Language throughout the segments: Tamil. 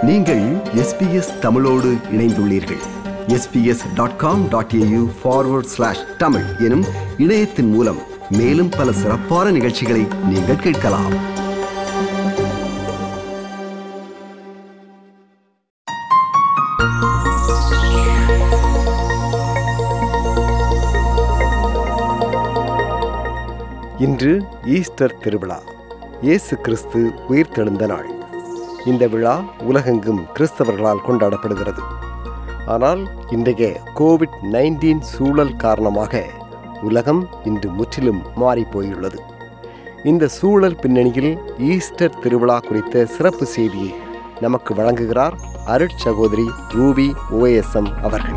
நீங்கள் SBS தமிழோடு இணைந்துள்ளீர்கள். sbs.com.au/tamil எனும் இணையத்தின் மூலம் மேலும் பல சிறப்பான நிகழ்ச்சிகளை நீங்கள் கேட்கலாம். இன்று ஈஸ்டர் திருவிழா, இயேசு கிறிஸ்து உயிர்த்தெழுந்த நாள். இந்த விழா உலகெங்கும் கிறிஸ்தவர்களால் கொண்டாடப்படுகிறது. ஆனால் இன்றைய கோவிட்-19 சூழல் காரணமாக உலகம் இன்று முற்றிலும் மாறிப்போயுள்ளது. இந்த சூழல் பின்னணியில் ஈஸ்டர் திருவிழா குறித்த சிறப்பு செய்தியை நமக்கு வழங்குகிறார் அருட்சகோதரி ரூபி OSM அவர்கள்.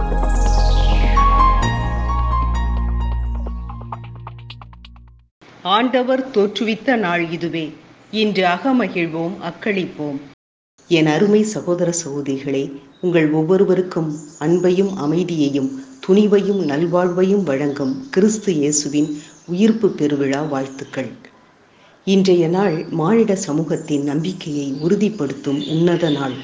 ஆண்டவர் தோற்றுவித்த நாள் இதுவே, இன்று அகமகிழ்வோம், அக்களிப்போம். என் அருமை சகோதர சகோதரிகளே, உங்கள் ஒவ்வொருவருக்கும் அன்பையும் அமைதியையும் துணிவையும் நல்வாழ்வையும் வழங்கும் கிறிஸ்து இயேசுவின் உயிர்ப்பு பெருவிழா வாழ்த்துக்கள். இன்றைய நாள் மானிட சமூகத்தின் நம்பிக்கையை உறுதிப்படுத்தும் உன்னத நாள்.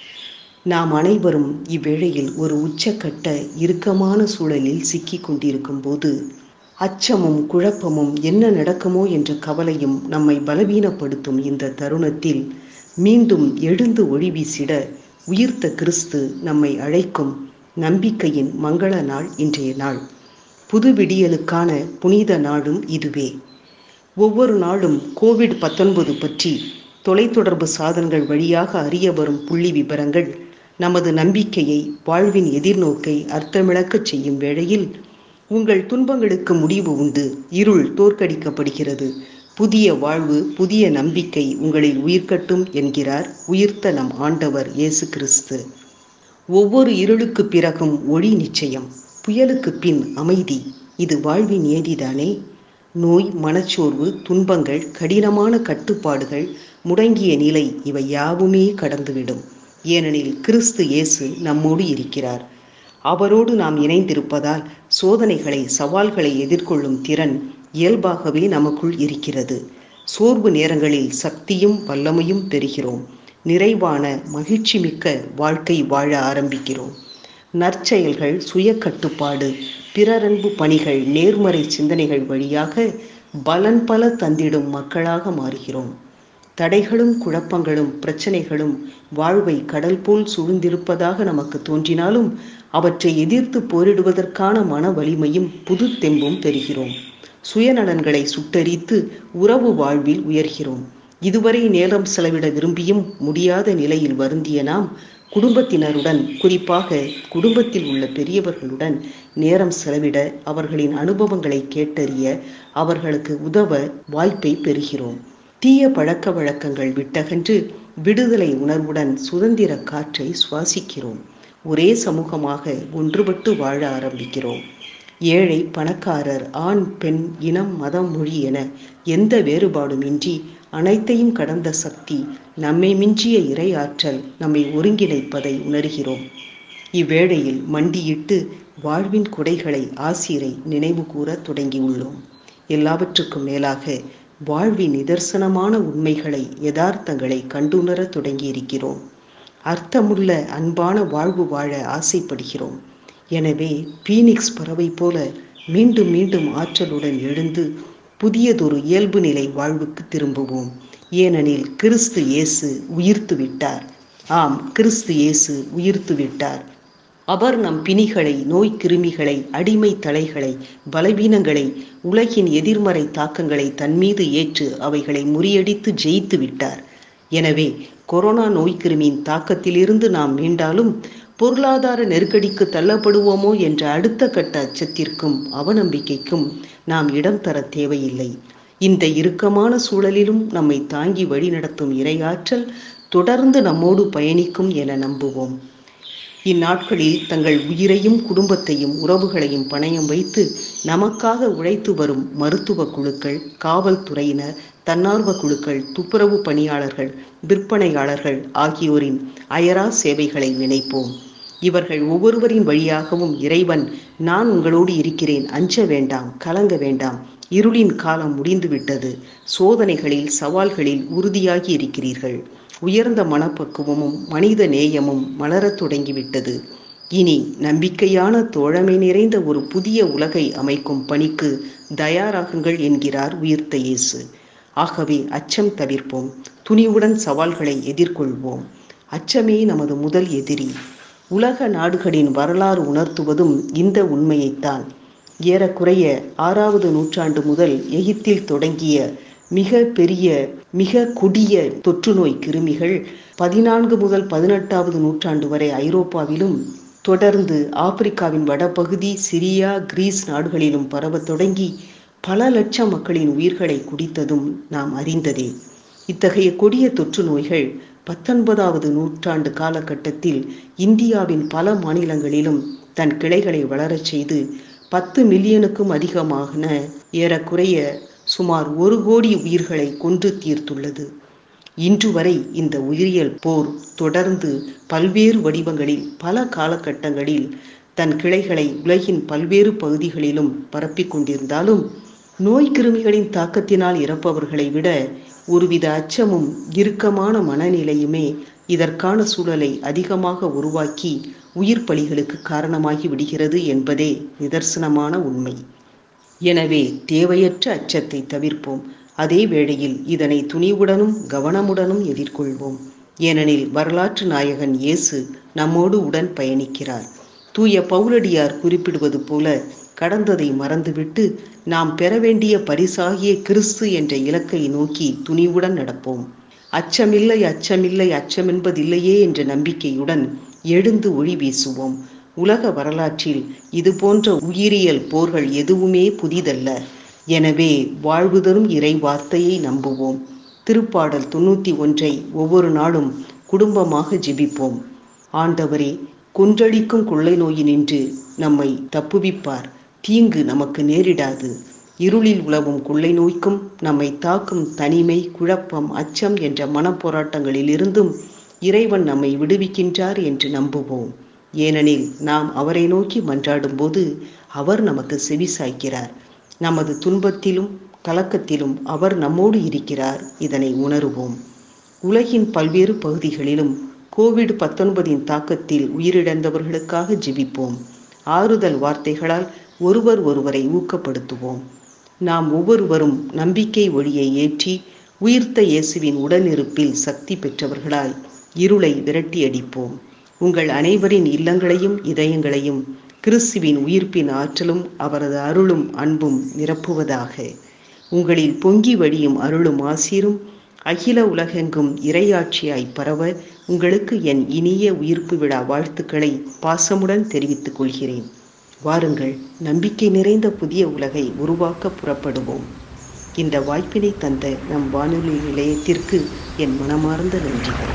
நாம் அனைவரும் இவ்வேளையில் ஒரு உச்சக்கட்ட இறுக்கமான சூழலில் சிக்கிக் கொண்டிருக்கும் போது அச்சமும் குழப்பமும் என்ன நடக்குமோ என்ற கவலையும் நம்மை பலவீனப்படுத்தும் இந்த தருணத்தில் மீண்டும் எழுந்து ஒளி வீசிட உயிர்த்த கிறிஸ்து நம்மை அழைக்கும் நம்பிக்கையின் மங்கள நாள் இன்றைய நாள். புது விடியலுக்கான புனித நாளும் இதுவே. ஒவ்வொரு நாளும் கோவிட்-19 பற்றி தொலைத்தொடர்பு சாதனங்கள் வழியாக அறிய வரும் புள்ளி விபரங்கள் நமது நம்பிக்கையை, வாழ்வின் எதிர்நோக்கை அர்த்தமிழக்கச் செய்யும் வேளையில் உங்கள் துன்பங்களுக்கு முடிவு உண்டு, இருள் தோற்கடிக்கப்படுகிறது, புதிய வாழ்வு, புதிய நம்பிக்கை உங்களில் உயிர்க்கட்டும் என்கிறார் உயிர்த்த நம் ஆண்டவர் இயேசு கிறிஸ்து. ஒவ்வொரு இருளுக்கு பிறகும் ஒளி நிச்சயம், புயலுக்கு பின் அமைதி. இது வாழ்வின் ஏதிதானே? நோய், மனச்சோர்வு, துன்பங்கள், கடினமான கட்டுப்பாடுகள், முடங்கிய நிலை, இவை யாவுமே கடந்துவிடும். ஏனெனில் கிறிஸ்து இயேசு நம்மோடு இருக்கிறார். அவரோடு நாம் இணைந்திருப்பதால் சோதனைகளை, சவால்களை எதிர்கொள்ளும் திறன் இயல்பாகவே நமக்குள் இருக்கிறது. சோர்வு நேரங்களில் சக்தியும் வல்லமையும் பெறுகிறோம். நிறைவான மகிழ்ச்சி மிக்க வாழ்க்கை வாழ ஆரம்பிக்கிறோம். நற்செயல்கள், சுய கட்டுப்பாடு, பிறரன்பு பணிகள், நேர்மறை சிந்தனைகள் வழியாக பலன் பல தந்திடும் மக்களாக மாறுகிறோம். தடைகளும் குழப்பங்களும் பிரச்சனைகளும் வாழ்வை கடல் போல் சூழ்ந்திருப்பதாக நமக்கு தோன்றினாலும் அவற்றை எதிர்த்து போரிடுவதற்கான மன வலிமையும் புது தெம்பும் பெறுகிறோம். சுயநலன்களை சுட்டரித்து உறவு வாழ்வில் உயர்கிறோம். இதுவரை நேரம் செலவிட விரும்பியும் முடியாத நிலையில் வருந்திய நாம் குடும்பத்தினருடன், குறிப்பாக குடும்பத்தில் உள்ள பெரியவர்களுடன் நேரம் செலவிட, அவர்களின் அனுபவங்களை கேட்டறிய, அவர்களுக்கு உதவ வாய்ப்பை பெறுகிறோம். தீய பழக்க வழக்கங்கள் விட்டகன்று விடுதலை உணர்வுடன் சுதந்திர காற்றை சுவாசிக்கிறோம். ஒரே சமூகமாக ஒன்றுபட்டு வாழ ஆரம்பிக்கிறோம். ஏழை, பணக்காரர், ஆண், பெண், இனம், மதம், மொழி என எந்த வேறுபாடுமின்றி அனைத்தையும் கடந்த சக்தி, நம்மை மிஞ்சிய இறை ஆற்றல் நம்மை ஒருங்கிணைப்பதை உணர்கிறோம். இவ்வேளையில் மண்டியிட்டு வாழ்வின் கொடைகளை, ஆசிரை நினைவு கூற தொடங்கியுள்ளோம். எல்லாவற்றுக்கும் மேலாக வாழ்வின் நிதர்சனமான உண்மைகளை, யதார்த்தங்களை கண்டுணர தொடங்கியிருக்கிறோம். அர்த்தமுள்ள அன்பான வாழ்வு வாழ ஆசைப்படுகிறோம். எனவே பீனிக்ஸ் பறவை போல மீண்டும் மீண்டும் ஆற்றலுடன் எழுந்து புதியதொரு இயல்பு நிலை வாழ்வுக்கு திரும்புவோம். ஏனெனில் கிறிஸ்து இயேசு உயிர்த்து விட்டார். ஆம், கிறிஸ்து இயேசு உயிர்த்து விட்டார். அவர் நம் பிணிகளை, நோய் கிருமிகளை, அடிமை தலைகளை, பலவீனங்களை, உலகின் எதிர்மறை தாக்கங்களை தன்மீது ஏற்று அவைகளை முறியடித்து ஜெயித்து விட்டார். எனவே கொரோனா நோய் கிருமியின் தாக்கத்திலிருந்து நாம் மீண்டாலும் பொருளாதார நெருக்கடிக்கு தள்ளப்படுவோமோ என்ற அடுத்த கட்ட அச்சத்திற்கும் அவநம்பிக்கைக்கும் நாம் இடம் தர தேவையில்லை. இந்த இறுக்கமான சூழலிலும் நம்மை தாங்கி வழிநடத்தும் இறையாற்றல் தொடர்ந்து நம்மோடு பயணிக்கும் என நம்புவோம். இந்நாட்களில் தங்கள் உயிரையும் குடும்பத்தையும் உறவுகளையும் பணயம் வைத்து நமக்காக உழைத்து வரும் மருத்துவ குழுக்கள், காவல்துறையினர், தன்னார்வ குழுக்கள், துப்புரவு பணியாளர்கள், விற்பனையாளர்கள் ஆகியோரின் அயரா சேவைகளை நினைப்போம். இவர்கள் ஒவ்வொருவரின் வழியாகவும் இறைவன், நான் உங்களோடு இருக்கிறேன், அஞ்ச வேண்டாம், கலங்க வேண்டாம், இருளின் காலம் முடிந்துவிட்டது, சோதனைகளில், சவால்களில் உறுதியாகி இருக்கிறீர்கள், உயர்ந்த மனப்பக்குவமும் மனித நேயமும் மலரத் தொடங்கிவிட்டது. இனி நம்பிக்கையான தோழமை நிறைந்த ஒரு புதிய உலகை அமைக்கும் பணிக்கு தயாராகுங்கள் என்கிறார் உயிர்த்த இயேசு. ஆகவே அச்சம் தவிர்ப்போம், துணிவுடன் சவால்களை எதிர்கொள்வோம். அச்சமே நமது முதல் எதிரி. உலக நாடுகளின் வரலாறு உணர்த்துவதும் இந்த உண்மையைத்தான். ஏறக்குறைய 6வது நூற்றாண்டு முதல் எகிப்தில் தொடங்கிய மிக பெரிய மிக கொடிய தொற்றுநோய் கிருமிகள் 14 முதல் 18வது நூற்றாண்டு வரை ஐரோப்பாவிலும் தொடர்ந்து ஆப்பிரிக்காவின் வடபகுதி, சிரியா, கிரீஸ் நாடுகளிலும் பரவத் தொடங்கி பல லட்சம் மக்களின் உயிர்களை குடித்ததும் நாம் அறிந்ததே. இத்தகைய கொடிய தொற்று நோய்கள் 19வது நூற்றாண்டு காலகட்டத்தில் இந்தியாவின் பல மாநிலங்களிலும் தன் கிளைகளை வளரச் செய்து 10 மில்லியனுக்கும் அதிகமான ஏறக்குறைய சுமார் 1 கோடி உயிர்களை கொன்று தீர்த்துள்ளது. இன்று வரை இந்த உயிரியல் போர் தொடர்ந்து பல்வேறு வடிவங்களில் பல காலகட்டங்களில் தன் கிளைகளை உலகின் பல்வேறு பகுதிகளிலும் பரப்பிக் கொண்டிருந்தாலும் நோய் கிருமிகளின் தாக்கத்தினால் இறப்பவர்களை விட ஒருவித அச்சமும் இறுக்கமான மனநிலையுமே இதற்கான சூழலை அதிகமாக உருவாக்கி உயிர் பலிகளுக்கு காரணமாகி விடுகிறது என்பதே நிதர்சனமான உண்மை. எனவே தேவையற்ற அச்சத்தை தவிர்ப்போம். அதே வேளையில் இதனை துணிவுடனும் கவனமுடனும் எதிர்கொள்வோம். ஏனெனில் வரலாற்று நாயகன் இயேசு நம்மோடு உடன் பயணிக்கிறார். தூய பவுலடியார் குறிப்பிடுவது போல கடந்ததை மறந்துவிட்டு நாம் பெற வேண்டிய பரிசாகிய கிறிஸ்து என்ற இலக்கை நோக்கி துணிவுடன் நடப்போம். அச்சமில்லை, அச்சமில்லை, அச்சமென்பதில்லையே என்ற நம்பிக்கையுடன் எழுந்து ஒளி வீசுவோம். உலக வரலாற்றில் இது போன்ற உயிரியல் போர்கள் எதுவுமே புதிதல்ல. எனவே வாழ்வு தரும் இறை வார்த்தையை நம்புவோம். திருப்பாடல் 91 ஒவ்வொரு நாளும் குடும்பமாக ஜெபிப்போம். ஆண்டவரே, கொன்றளிக்கும் கொள்ளை நோயினின்று நம்மை தப்புவிப்பார். தீங்கு நமக்கு நேரிடாது. இருளில் உலவும் கொள்ளை நோய்க்கும் நம்மை தாக்கும் தனிமை, குழப்பம், அச்சம் என்ற மனப்போராட்டங்களிலிருந்தும் இறைவன் நம்மை விடுவிக்கின்றார் என்று நம்புவோம். ஏனெனில் நாம் அவரை நோக்கி மன்றாடும் போது அவர் நமக்கு செவிசாய்க்கிறார். நமது துன்பத்திலும் கலக்கத்திலும் அவர் நம்மோடு இருக்கிறார். இதனை உணருவோம். உலகின் பல்வேறு பகுதிகளிலும் கோவிட்-19 தாக்கத்தில் உயிரிழந்தவர்களுக்காக ஜெபிப்போம். ஆறுதல் வார்த்தைகளால் ஒருவர் ஒருவரை ஊக்கப்படுத்துவோம். நாம் ஒவ்வொருவரும் நம்பிக்கை ஒளியை ஏற்றி உயிர்த்த இயேசுவின் உடனிருப்பில் சக்தி பெற்றவர்களாய் இருளை விரட்டி அடிப்போம். உங்கள் அனைவரின் இல்லங்களையும் இதயங்களையும் கிறிஸ்துவின் உயிர்ப்பின் ஆற்றலும் அவரது அருளும் அன்பும் நிரப்புவதாக. உங்களில் பொங்கி வழியும் அருளும் ஆசீரும் அகில உலகெங்கும் இறையாட்சியாய் பரவ உங்களுக்கு என் இனிய உயிர்ப்பு விழா வாழ்த்துக்களை பாசமுடன் தெரிவித்துக் கொள்கிறேன். வாருங்கள், நம்பிக்கை நிறைந்த புதிய உலகை உருவாக்க புறப்படுவோம். இந்த வாய்ப்பினை தந்த நம் வானொலி நிலையத்திற்கு என் மனமார்ந்த நன்றிகள்.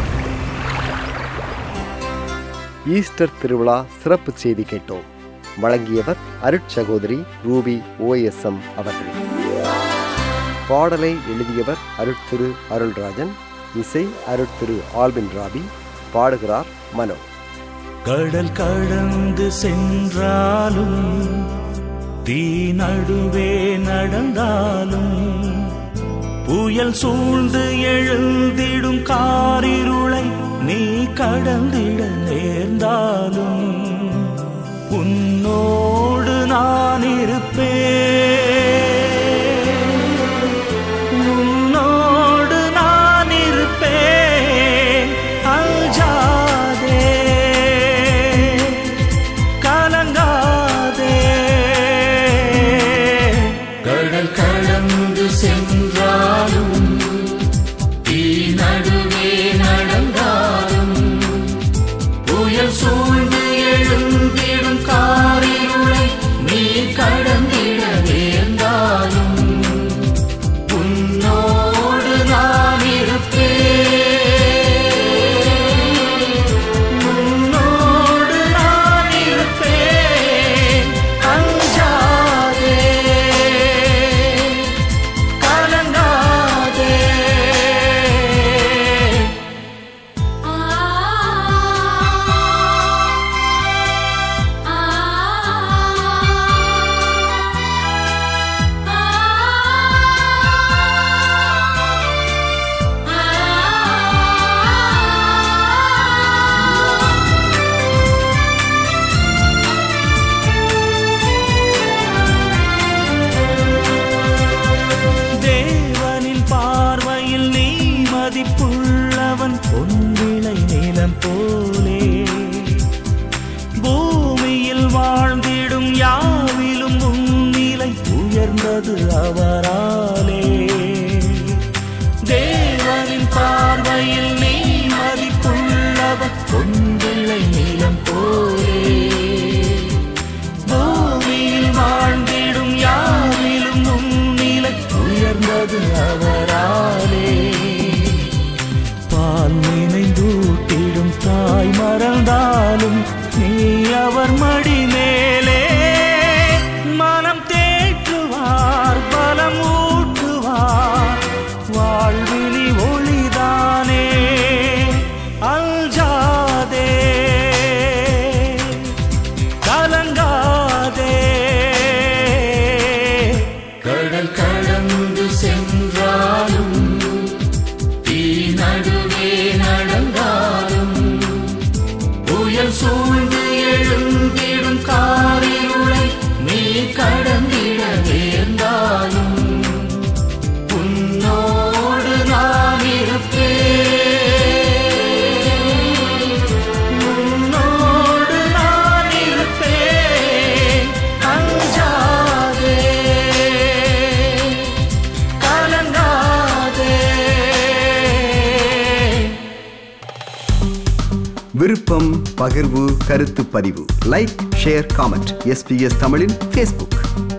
ஈஸ்டர் திருவிழா சிறப்பு செய்தி கேட்டோம். வழங்கியவர் அருட்சகோதரி ரூபி OSM அவர்கள். பாடலை எழுதியவர் அருட்திரு அருள்ராஜன். இசை அருட்திரு ஆல்பின் ராபி. பாடுகிறார் மனோ. கடல் கடந்து சென்றாலும் தீ நடுவே நடந்தாலும் புயல் சூழ்ந்து எழுந்திடும் காரிருளை நீ கடந்திட நேர்ந்தாலும் உன்னோடு நான் இருப்பேன். சூழ்ந்து எழுந்திடும் காரிருளை நீ கடந்திடவே அவராலே. பால் நினைந்தூட்டிடும் தாய் மறந்தாலும் நீ அவர் மடி மேலே. மனம் தேற்றுவார், பலம் ஊட்டுவார், வாழ்வினி ஒளிதானே. அஞ்சாதே, கலங்காதே, கடல் கடந்து சென்றாலும் தீ நடுவே நடந்தாலும் புயல் சூழ்ந்து எழுந்திடும் காரிருளை நீ கடந்திட நேர்ந்தாலும் உன்னோடு நான் இருப்பேன், உன்னோடு நான் இருப்பேன். அஞ்சாதே, கலங்காதே. விருப்பம், பகிர்வு, கருத்து பதிவு. Like, share, comment. SBS தமிழின் Facebook.